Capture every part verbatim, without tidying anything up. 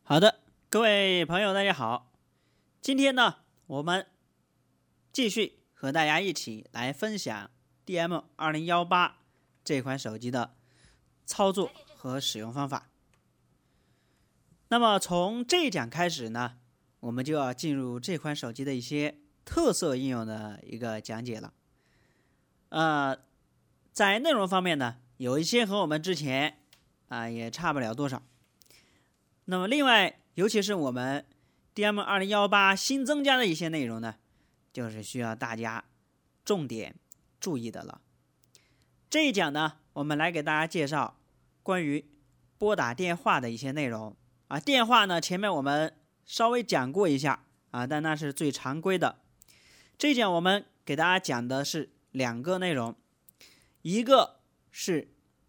好的，各位朋友大家好，今天呢我们继续和大家一起来分享 D M 二零一八 这款手机的操作和使用方法。那么从这一讲开始呢，我们就要进入这款手机的一些特色应用的一个讲解了。呃，在内容方面呢，有一些和我们之前啊、呃、也差不了多少。那么另外，尤其是我们 D M 二零一八 新增加的一些内容呢，就是需要大家重点注意的了。这一讲呢，我们来给大家介绍关于拨打电话的一些内容啊。电话呢，前面我们稍微讲过一下啊，但那是最常规的。这一讲我们给大家讲的是两个内容，一个是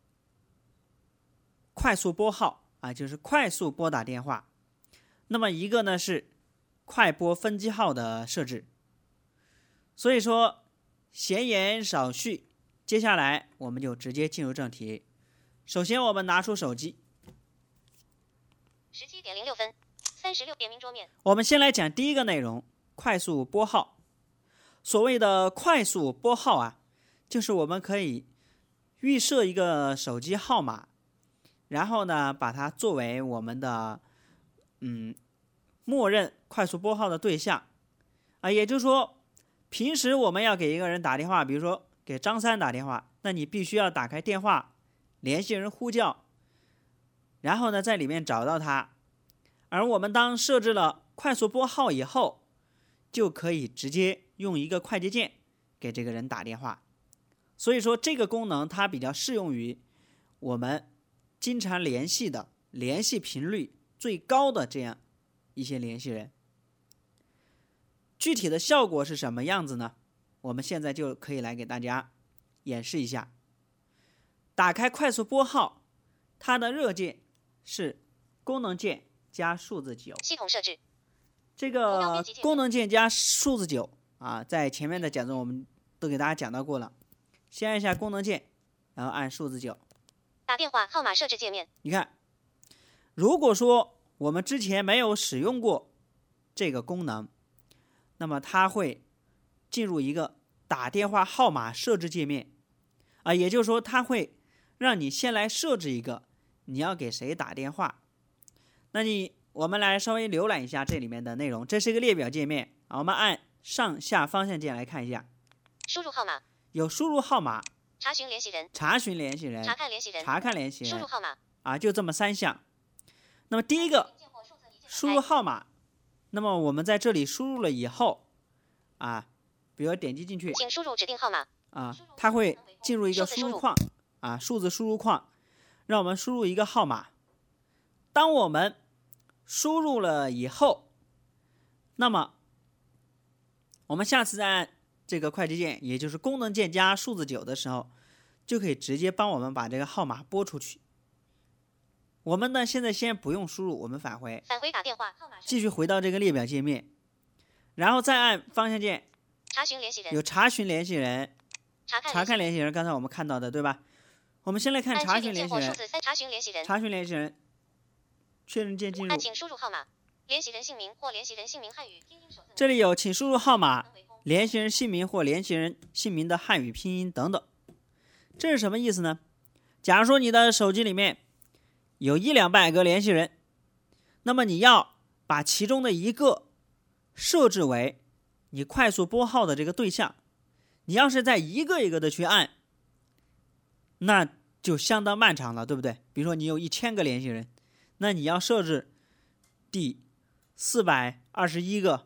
快速拨号啊，就是快速拨打电话。那么一个呢是快拨分机号的设置。所以说闲言少叙，接下来我们就直接进入正题。首先我们拿出手机， 十七点零六分，三十六点明桌面。 我们先来讲第一个内容，快速拨号。所谓的快速拨号啊，就是我们可以预设一个手机号码，然后呢把它作为我们的嗯默认快速拨号的对象啊。也就是说，平时我们要给一个人打电话，比如说给张三打电话，那你必须要打开电话联系人呼叫，然后呢在里面找到他。而我们当设置了快速拨号以后，就可以直接用一个快捷键给这个人打电话。所以说这个功能它比较适用于我们经常联系的、联系频率最高的这样一些联系人。具体的效果是什么样子呢？我们现在就可以来给大家演示一下。打开快速拨号，它的热键是功能键加数字九。 系统设置。 这个功能键加数字九啊，在前面的讲中我们都给大家讲到过了。先按一下功能键，然后按数字九。 打电话号码设置界面。 你看，如果说我们之前没有使用过这个功能，那么它会进入一个打电话号码设置界面啊，也就是说它会让你先来设置一个你要给谁打电话。那你我们来稍微浏览一下这里面的内容，这是一个列表界面啊，我们按上下方向键来看一下。 输入号码。 有输入号码、 查询联系人、 查询联系人、 查看联系人、 查看联系人、 输入号码啊，就这么三项。那么第一个输入号码，那么我们在这里输入了以后啊，比如点击进去， 请输入指定号码啊，它会进入一个输入框啊，数字输入框，让我们输入一个号码。当我们输入了以后，那么我们下次再按这个快捷键，也就是功能键加数字九的时候，就可以直接帮我们把这个号码拨出去。我们呢现在先不用输入，我们返回， 返回打电话号码， 继续回到这个列表界面，然后再按方向键， 查询联系人， 有查询联系人、 查看查看联系人，刚才我们看到的对吧？我们先来看查询联系人， 查询联系人， 查询联系人，确认键进入， 按请输入号码、联系人姓名或联系人姓名汉语拼音首字母， 这里有请输入号码、联系人姓名或联系人姓名的汉语拼音等等。这是什么意思呢？假如说你的手机里面有一两百个联系人，那么你要把其中的一个设置为你快速拨号的这个对象，你要是在一个一个的去按，那就相当漫长了，对不对？比如说你有一千个联系人，那你要设置第四百二十一个，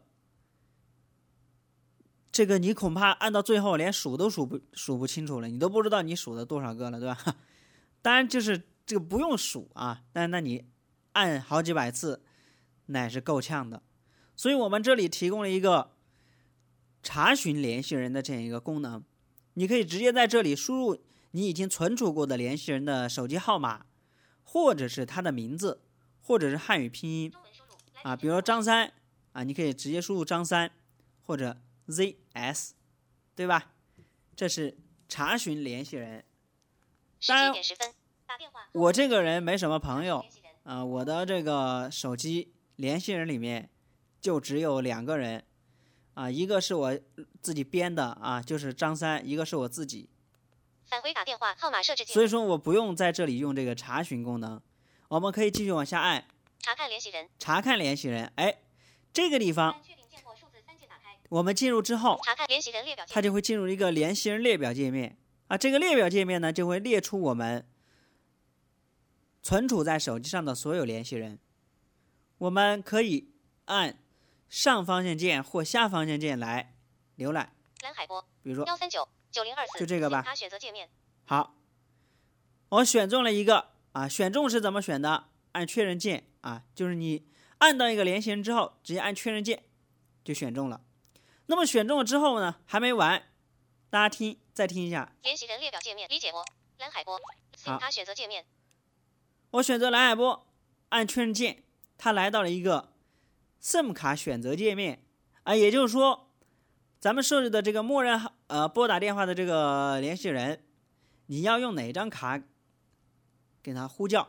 这个你恐怕按到最后连数都数不数不清楚了，你都不知道你数了多少个了，对吧？当然就是这个不用数啊，但那你按好几百次，那也是够呛的。所以我们这里提供了一个查询联系人的这样一个功能，你可以直接在这里输入你已经存储过的联系人的手机号码，或者是他的名字，或者是汉语拼音啊，比如说张三啊，你可以直接输入张三或者 Z S， 对吧？这是查询联系人。当然，我这个人没什么朋友啊、呃，我的这个手机联系人里面就只有两个人啊、呃，一个是我自己编的啊，就是张三，一个是我自己。 返回打电话号码设置键。 所以说我不用在这里用这个查询功能，我们可以继续往下按。 查看联系人。 查看联系人，哎，这个地方我们进入之后， 查看联系人列表， 它就会进入一个联系人列表界面啊。这个列表界面呢，就会列出我们存储在手机上的所有联系人。我们可以按上方向键或下方向键来浏览。 蓝海波， 比如说幺三九九零二四， 就这个吧。 卡选择界面。 好，我选中了一个啊，选中是怎么选的？按确认键啊，就是你按到一个联系人之后，直接按确认键就选中了。那么选中了之后呢，还没完，大家听，再听一下。 联系人列表界面，理解我，蓝海波 ，SIM 卡选择界面。 我选择蓝海波，按确认键，它来到了一个 SIM 卡选择界面啊，也就是说，咱们设置的这个默认呃拨打电话的这个联系人，你要用哪张卡给它呼叫？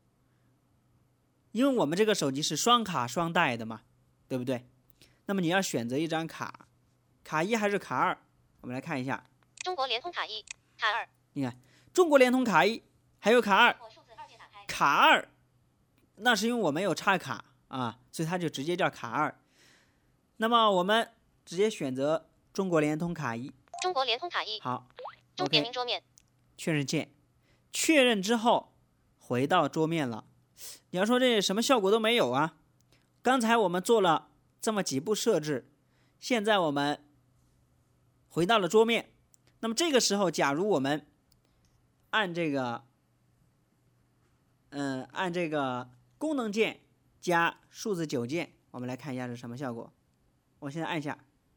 因为我们这个手机是双卡双待的嘛，对不对？那么你要选择一张卡，卡一还是卡二？我们来看一下。 中国联通卡一，卡二。 你看，中国联通卡一，还有卡二。卡二，那是因为我没有插卡啊，所以它就直接叫卡二。那么我们直接选择中国联通卡一。 中国联通卡一。 好， 中点名桌面。 确认键，确认之后回到桌面了。你要说这什么效果都没有啊？刚才我们做了这么几步设置，现在我们回到了桌面。那么这个时候，假如我们按这个，嗯，按这个功能键加数字九键，我们来看一下是什么效果。我现在按下，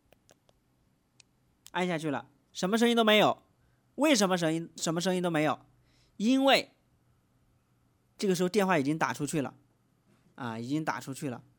按下去了，什么声音都没有。为什么声音什么声音都没有？因为这个时候电话已经打出去了，啊，已经打出去了。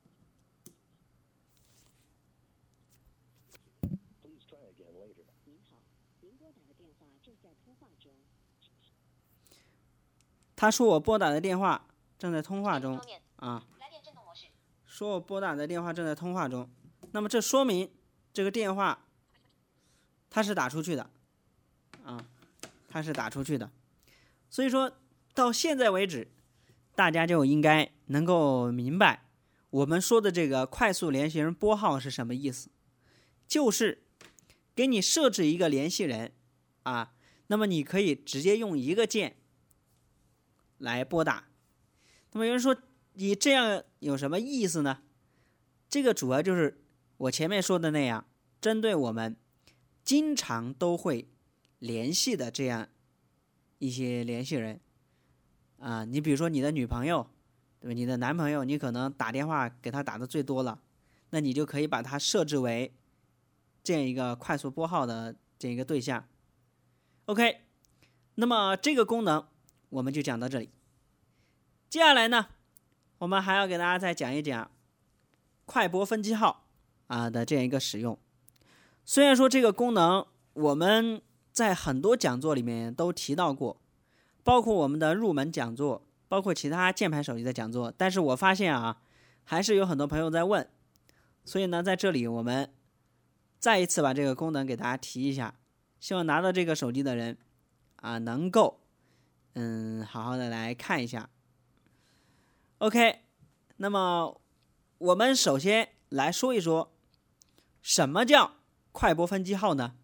他说我拨打的电话正在通话中啊，说我拨打的电话正在通话中，那么这说明这个电话它是打出去的啊，它是打出去的。所以说到现在为止，大家就应该能够明白我们说的这个快速联系人拨号是什么意思，就是给你设置一个联系人啊，那么你可以直接用一个键来拨打。那么有人说你这样有什么意思呢？这个主要就是我前面说的那样，针对我们经常都会联系的这样一些联系人啊，你比如说你的女朋友，对吧？你的男朋友，你可能打电话给他打的最多了，那你就可以把它设置为这样一个快速拨号的这样一个对象。OK， 那么这个功能我们就讲到这里。接下来呢，我们还要给大家再讲一讲快拨分机号啊的这样一个使用。虽然说这个功能我们在很多讲座里面都提到过，包括我们的入门讲座，包括其他键盘手机的讲座，但是我发现啊，还是有很多朋友在问，所以呢，在这里我们再一次把这个功能给大家提一下，希望拿到这个手机的人啊，能够嗯好好的来看一下。OK， 那么我们首先来说一说什么叫快拨分机号呢？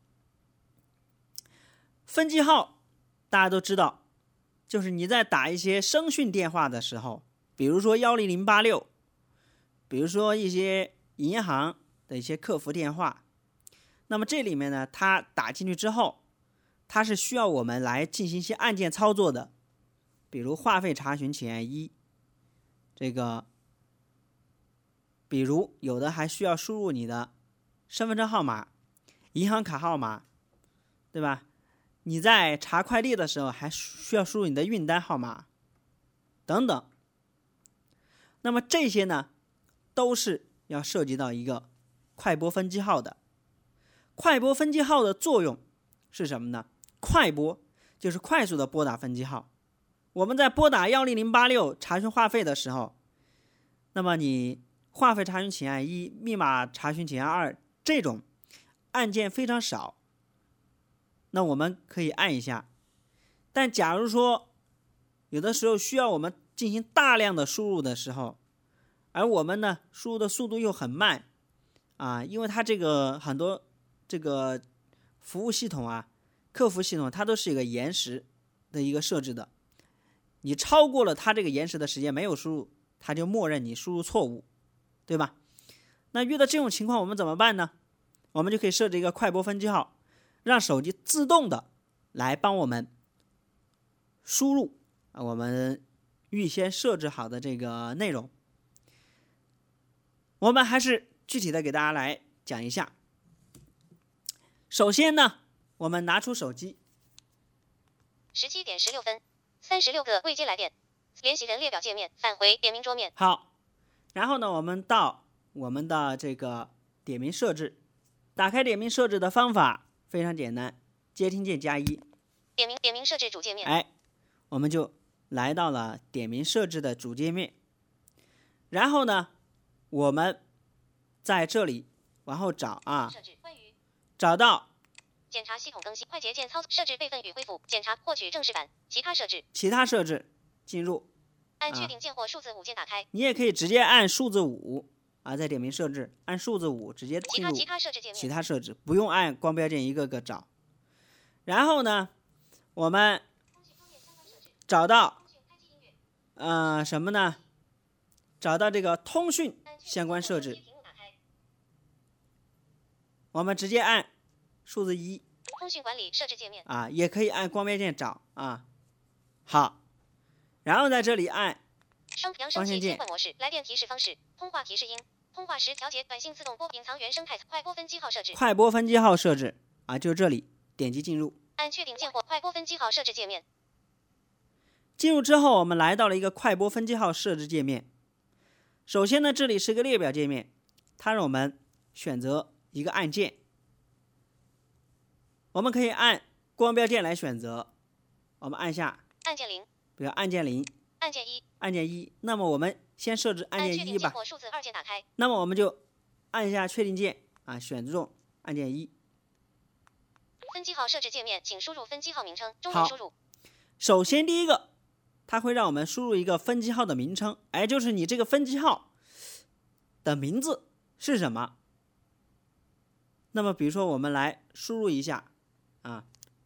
分机号大家都知道，就是你在打一些声讯电话的时候，比如说一零零八六，比如说一些银行的一些客服电话，那么这里面呢，它打进去之后，它是需要我们来进行一些按键操作的，比如话费查询请按一，这个比如有的还需要输入你的身份证号码、银行卡号码，对吧？你在查快递的时候还需要输入你的运单号码等等。那么这些呢，都是要涉及到一个快拨分机号的。快拨分机号的作用是什么呢？快拨就是快速的拨打分机号。 我们在拨打一零零八六查询话费的时候，那么你话费查询请按一，密码查询请按二，这种按键非常少，那我们可以按一下。但假如说有的时候需要我们进行大量的输入的时候，而我们呢输入的速度又很慢啊，因为它这个很多这个服务系统啊、客服系统，它都是一个延时的一个设置的。你超过了它这个延时的时间没有输入，它就默认你输入错误，对吧？那遇到这种情况我们怎么办呢？我们就可以设置一个快播分机号，让手机自动的来帮我们输入我们预先设置好的这个内容。我们还是具体的给大家来讲一下。首先呢，我们拿出手机， 十七点十六分，三十六个未接来电，联系人列表界面，返回点名桌面。 好，然后呢，我们到我们的这个点名设置，打开点名设置的方法非常简单，接听键加一， 点名点名设置主界面。 哎，我们就来到了点名设置的主界面。然后呢，我们在这里往后找啊， 设置关于找到检查系统更新，快捷键操作设置备份与恢复，检查获取正式版，其他设置， 其他设置，进入， 按确定键或数字五键打开。 你也可以直接按数字五啊，在点名设置按数字五直接进入其他其他设置界面， 其他设置，不用按光标键一个个找。然后呢，我们找到呃什么呢？找到这个通讯相关设置，我们直接按数字一。 通讯管理设置界面啊，也可以按光标键找啊。好，然后在这里按双扬声器切换模式，来电提示方式，通话提示音，通话时调节短信自动播，隐藏原生态，快播分机号设置， 快播分机号设置啊，就这里点击进入， 按确定键或快播分机号设置界面。 进入之后，我们来到了一个快播分机号设置界面。首先呢，这里是个列表界面，它让我们选择一个按键，我们可以按光标键来选择。我们按下按键零， 比如按键零， 按键一， 按键一。那么我们先设置按键一吧。 或数字二键打开。 那么我们就按下确定键啊，选中按键一。 分机号设置界面，请输入分机号名称，中文输入。 首先第一个，它会让我们输入一个分机号的名称，哎，就是你这个分机号的名字是什么。那么比如说我们来输入一下啊，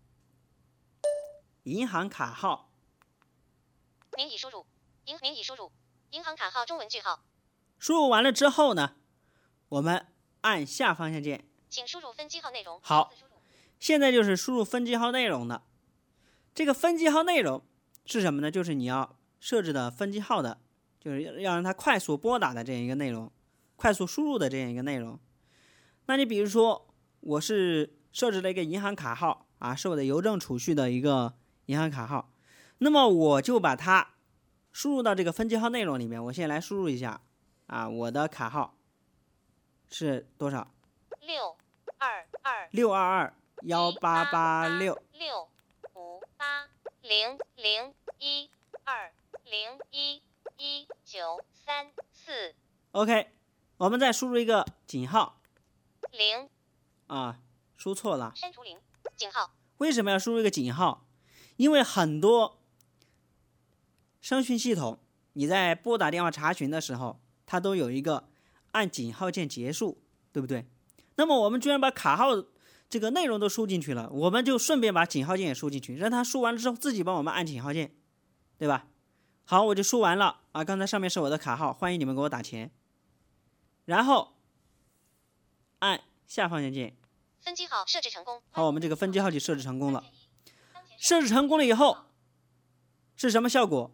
银行卡号， 您已输入，银您已输入，银行卡号中文句号。 输入完了之后呢，我们按下方向键， 请输入分机号内容。 好，现在就是输入分机号内容的。这个分机号内容是什么呢？就是你要设置的分机号的，就是要让它快速拨打的这样一个内容，快速输入的这样一个内容。那你比如说，我是设置了一个银行卡号啊，是我的邮政储蓄的一个银行卡号，那么我就把它输入到这个分机号内容里面。我先来输入一下啊，我的卡号是多少？ 六二二六二二幺八八六六五八零零一二零一一九三四。 OK， 我们再输入一个井号。 零啊，输错了。 删除零井号。 为什么要输入一个井号？因为很多声讯系统，你在拨打电话查询的时候，它都有一个按井号键结束，对不对？那么我们居然把卡号这个内容都输进去了，我们就顺便把井号键也输进去，让它输完了之后自己帮我们按井号键，对吧？好，我就输完了啊。刚才上面是我的卡号，欢迎你们给我打钱。然后按下方向键， 分机号设置成功。 好，我们这个分机号就设置成功了。设置成功了以后是什么效果？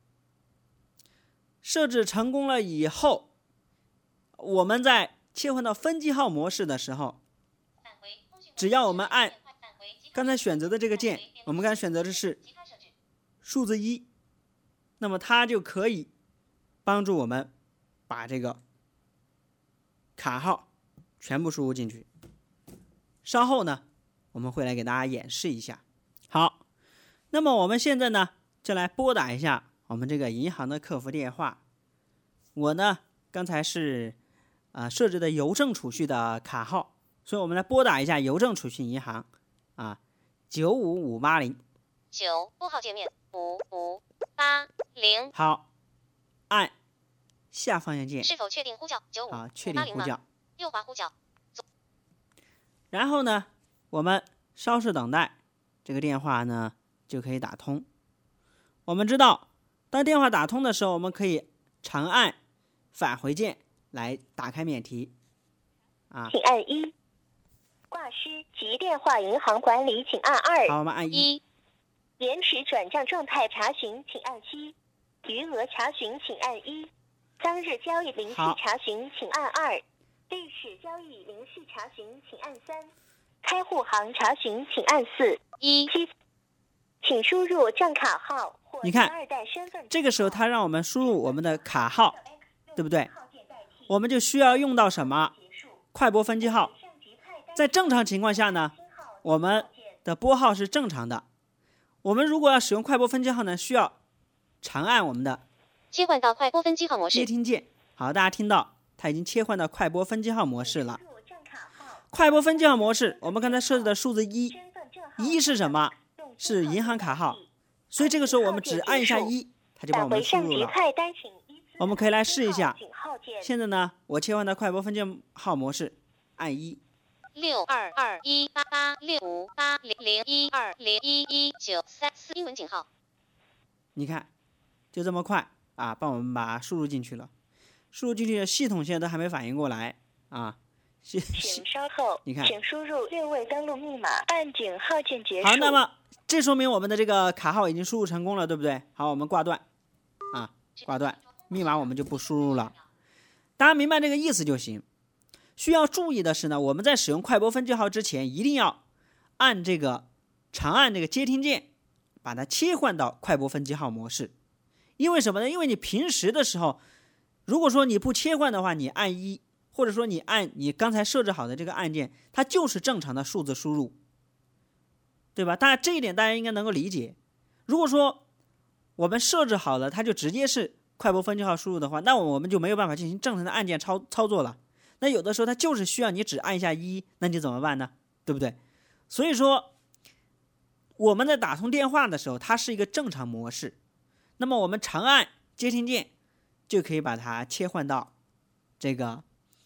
设置成功了以后，我们在切换到分机号模式的时候，只要我们按刚才选择的这个键，我们刚才选择的是数字一，那么它就可以帮助我们把这个卡号全部输入进去。稍后呢，我们会来给大家演示一下。好，那么我们现在呢， 就来拨打一下我们这个银行的客服电话。我呢，刚才是呃设置的邮政储蓄的卡号，所以我们来拨打一下邮政储蓄银行啊，九五五八零。 九拨号界面五五八零。 好，按下方向键。 是否确定呼叫？九五好，确定呼叫。 右滑呼叫。 然后呢，我们稍事等待，这个电话呢就可以打通。我们知道，当电话打通的时候，我们可以长按返回键来打开免提。啊， 请按一。挂失及电话银行管理，请按二。 好，我们按一。 延迟转账状态查询，请按七；余额查询，请按一；当日交易明细查询，请按二；历史交易明细查询，请按三；开户行查询，请按四。 一七，请输入账卡号或你看， 二代身份。 这个时候他让我们输入我们的卡号，对不对？我们就需要用到什么？快拨分机号。在正常情况下呢，我们的拨号是正常的。我们如果要使用快拨分机号呢，需要长按我们的切换到快拨分机号模式接听键。好，大家听到它已经切换到快拨分机号模式了。快拨分机号模式，我们刚才设置的数字一，一是什么？是银行卡号，所以这个时候我们只按一下一，它就帮我们输入了。我们可以来试一下。现在呢，我切换到快拨分机号模式，按一。 六二二一八八六五八零零一二零一一九三四英文井号。 你看，就这么快啊，帮我们把输入进去了。输入进去的系统现在都还没反应过来啊。 请稍后， 你看， 请输入六位登录密码，按井号键结束。 好，那么这说明我们的这个卡号已经输入成功了，对不对？好，我们挂断啊，挂断，密码我们就不输入了。大家明白这个意思就行。需要注意的是呢，我们在使用快拨分机号之前，一定要按这个长按这个接听键，把它切换到快拨分机号模式。因为什么呢？因为你平时的时候，如果说你不切换的话，你按一，或者说你按你刚才设置好的这个按键，它就是正常的数字输入，对吧？大家这一点大家应该能够理解。如果说我们设置好了，它就直接是快拨分机号输入的话，那我们就没有办法进行正常的按键操操作了。那有的时候它就是需要你只按一下一，那你怎么办呢？对不对？所以说我们在打通电话的时候，它是一个正常模式，那么我们长按接听键就可以把它切换到这个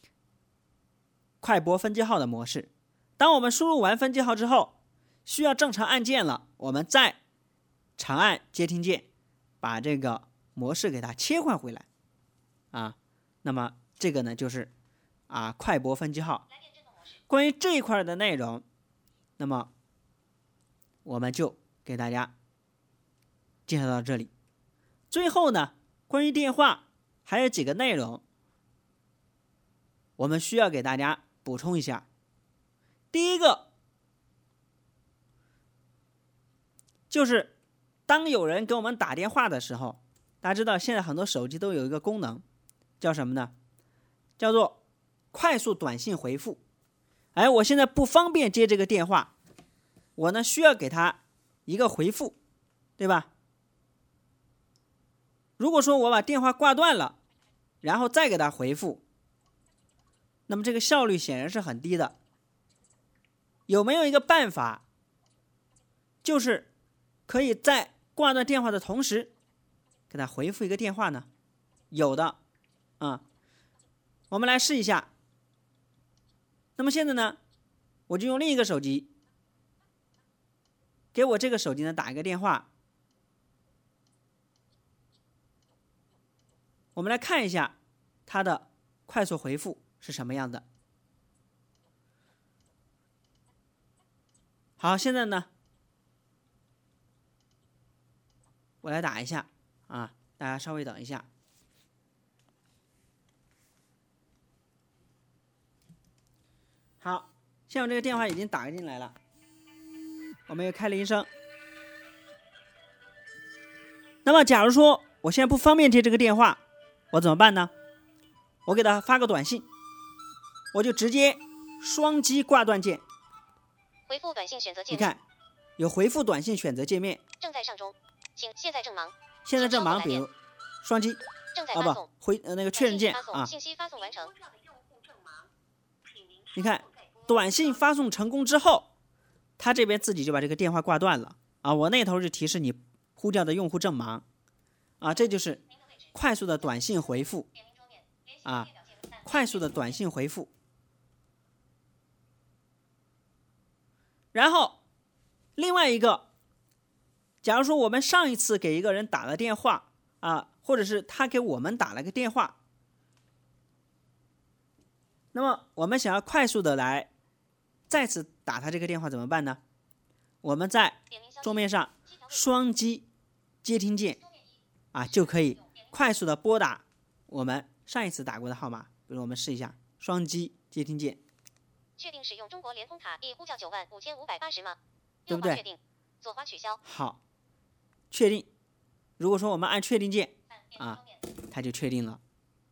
快拨分机号的模式。当我们输入完分机号之后，需要正常按键了，我们再长按接听键，把这个模式给它切换回来啊。那么这个呢就是啊，快拨分机号。关于这一块的内容，那么我们就给大家介绍到这里。最后呢，关于电话还有几个内容，我们需要给大家补充一下。第一个就是当有人给我们打电话的时候，大家知道现在很多手机都有一个功能，叫什么呢？叫做快速短信回复。哎，我现在不方便接这个电话，我呢需要给他一个回复，对吧？如果说我把电话挂断了，然后再给他回复，那么这个效率显然是很低的。有没有一个办法，就是可以在挂断电话的同时给他回复一个电话呢？有的啊、嗯，我们来试一下。那么现在呢，我就用另一个手机给我这个手机呢打一个电话。我们来看一下它的快速回复是什么样的。好，现在呢，我来打一下啊，大家稍微等一下。好，现在我这个电话已经打进来了，我们又开铃声。那么假如说我现在不方便接这个电话，我怎么办呢？我给他发个短信，我就直接双击挂断键。 回复短信选择界面。 你看，有回复短信选择界面， 正在上中。 请现在正忙。 现在正忙，比如双击啊正在发送。 不回呃那个确认键发送啊， 信息发送完成。 你看短信发送成功之后，他这边自己就把这个电话挂断了啊，我那头就提示你呼叫的用户正忙啊，这就是快速的短信回复啊，快速的短信回复。然后另外一个，假如说我们上一次给一个人打了电话啊，或者是他给我们打了个电话，那么我们想要快速的来再次打他这个电话怎么办呢？我们在桌面上双击接听键啊，就可以快速的拨打我们上一次打过的号码。比如我们试一下双击接听键， 确定使用中国联通卡已呼叫九万五千五百八十吗？ 对不对？ 确定，左滑取消。 好，确定。如果说我们按确定键啊，它就确定了。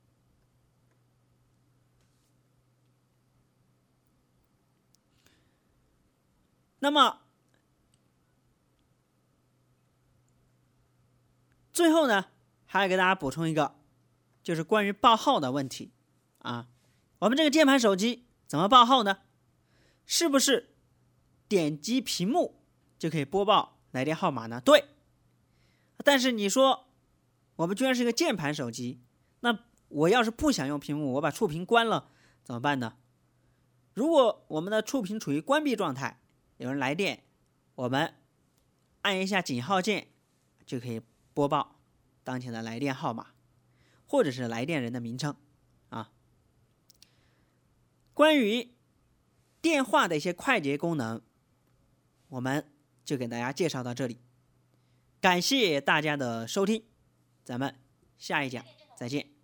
那么最后呢，还要给大家补充一个，就是关于报号的问题啊。我们这个键盘手机怎么报号呢？是不是点击屏幕就可以播报来电号码呢？对。但是你说我们居然是个键盘手机，那我要是不想用屏幕，我把触屏关了怎么办呢？如果我们的触屏处于关闭状态，有人来电，我们按一下井号键就可以播报当前的来电号码或者是来电人的名称啊。关于电话的一些快捷功能，我们就给大家介绍到这里，感谢大家的收听，咱们下一讲再见。